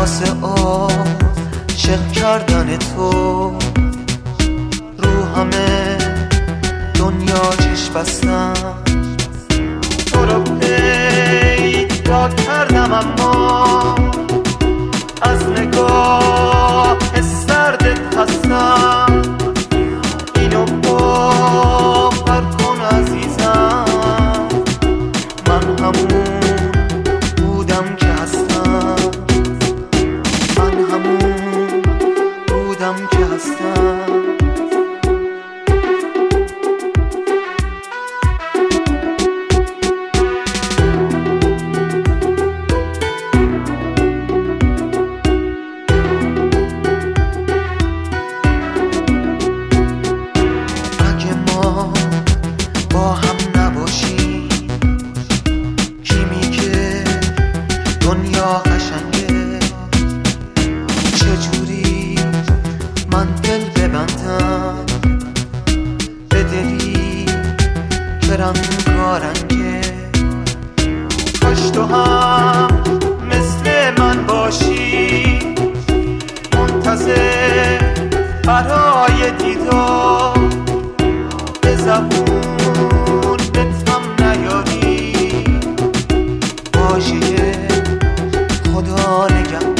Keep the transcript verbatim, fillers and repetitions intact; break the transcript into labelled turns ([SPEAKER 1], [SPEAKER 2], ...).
[SPEAKER 1] واسه عاشق کردن تو رو همه دنیا چشم بستم، تو رو پیدا کردم اما از نگاه سردت هستم. اینو باور کن عزیزم، من همون بودم که هستم، من همون بودم که هستم. با هم نباشی کی میگه دنیا قشنگه؟ چجوری من دل ببندم به دلی که رنگارنگه؟ کاش تو هم مثل من باشی، منتظر برای دیدار، به زبون بتم نیاری، واژه خدا نگهدار.